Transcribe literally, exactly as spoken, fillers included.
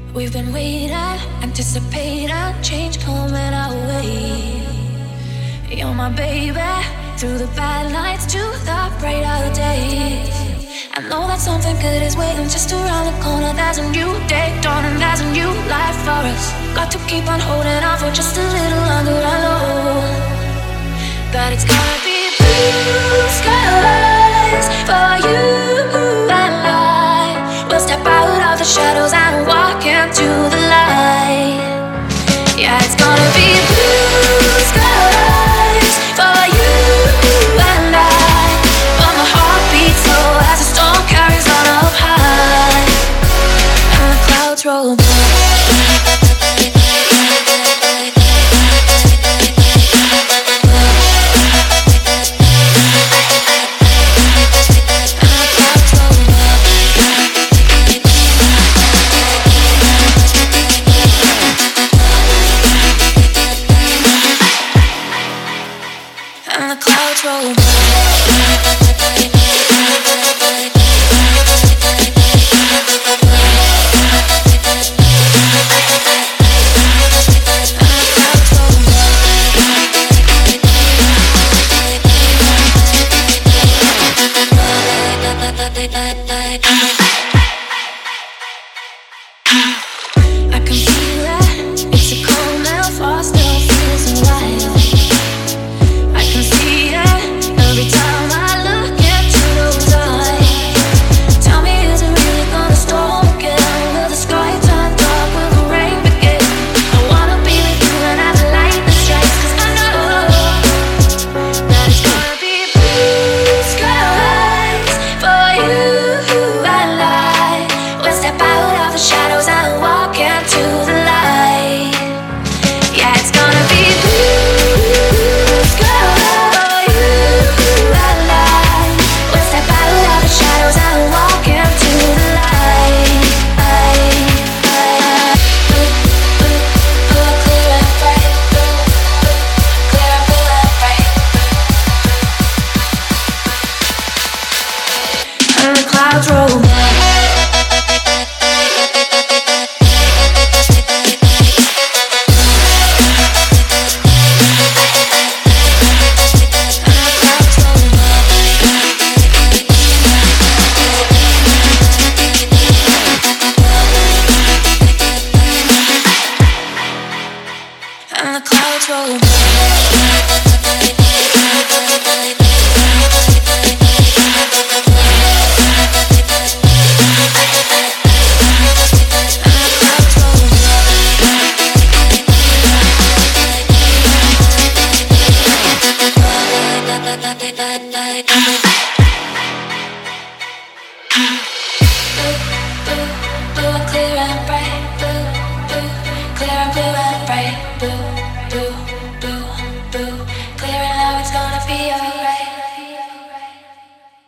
We've been waiting, anticipating change coming our way. You're my baby, through the bad nights to the brighter days. I know that something good is waiting just around the corner. There's a new day dawning, there's a new life for us. Got to keep on holding on for just a little longer. I know that it's gonna be blue skies for you and I. We'll step out of the shadows and walk into the light. Yeah, it's gonna be blue skies for you and I. But my heart beats slow as the storm carries on up high, and the clouds roll by. And the clouds roll.